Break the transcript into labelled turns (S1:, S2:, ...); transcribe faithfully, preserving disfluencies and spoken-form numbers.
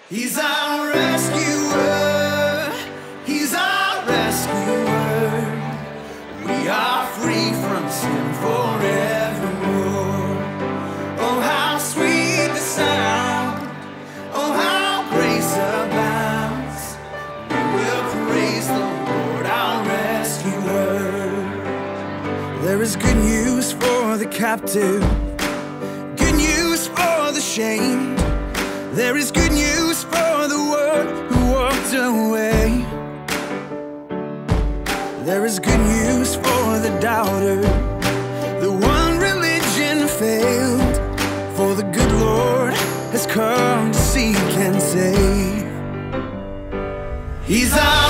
S1: He's our rescuer, he's our rescuer. We are free from sin forevermore. Oh, how sweet the sound, oh, how grace abounds. We will praise the Lord, our rescuer. There is good news for the captive, good news for the shamed. There is good news for the one who walked away. There is good news for the doubter, the one religion failed. For the good Lord has come to seek and save. He's our